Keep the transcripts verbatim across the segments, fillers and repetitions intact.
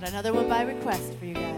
Got another one by request for you guys.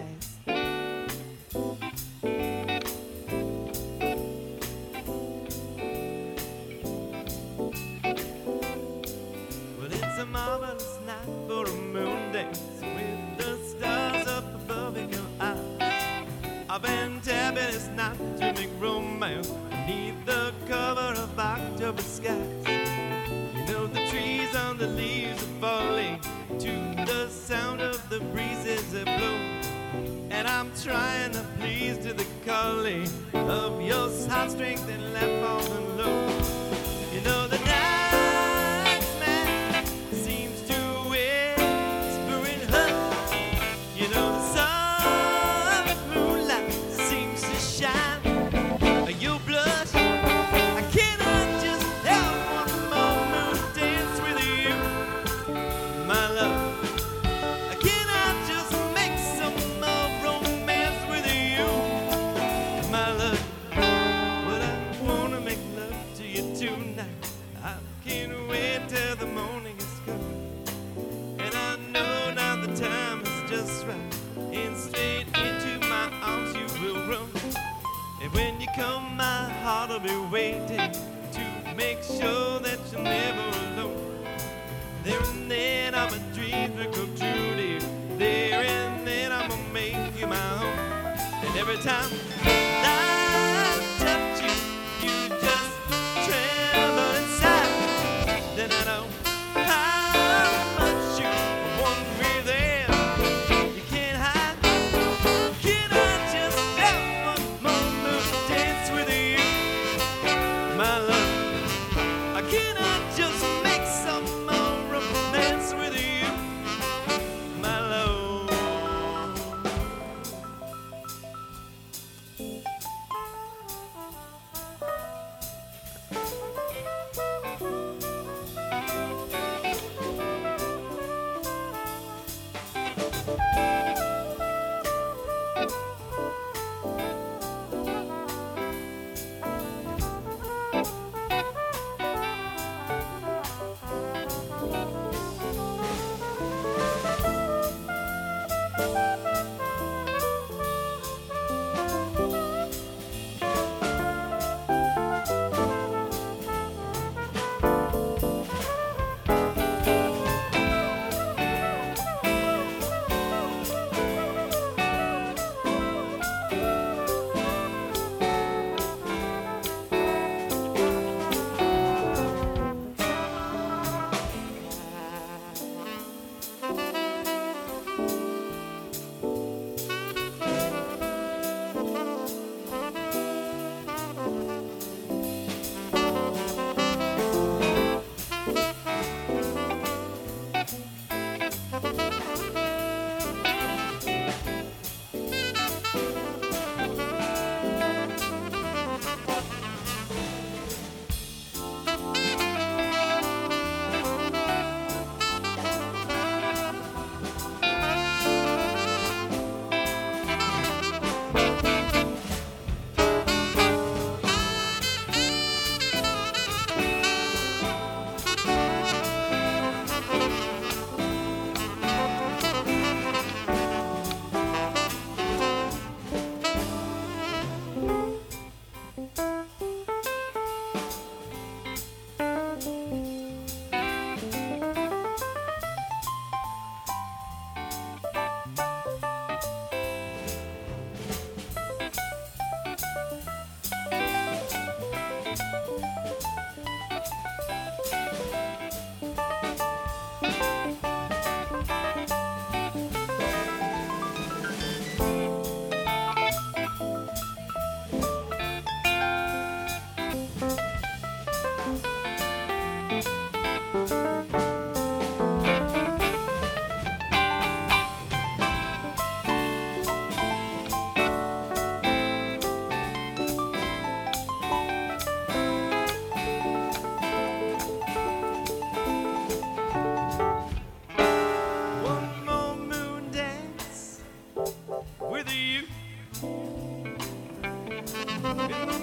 Well, it's a marvelous night for a moon dance with the stars up above in your eyes. I've been tapping this night to make romance beneath the cover of October skies. You know the trees on the leaves are falling to the sound of the breezes that blow, and I'm trying to please to the calling of your heartstrings and laugh on the low. You know the night man seems to whisper in her. You know the soft moonlight seems to shine. You blush. I cannot just help one more moon dance with you, my love. I cannot just make some more romance with you, my love. But I wanna make love to you tonight. I can't wait till the morning is come, and I know now the time is just right, and straight into my arms you will run. And when you come, my heart will be waiting to make sure that you're never alone. There and then I'm a dream to come true, dear. There and then I'm gonna make you my own. And every time I touch you, you just tremble inside. Then I know how much you want me there. You can't hide. Can I just have one more moon dance with you, my love? I cannot just make some more romance with you, my love. with you.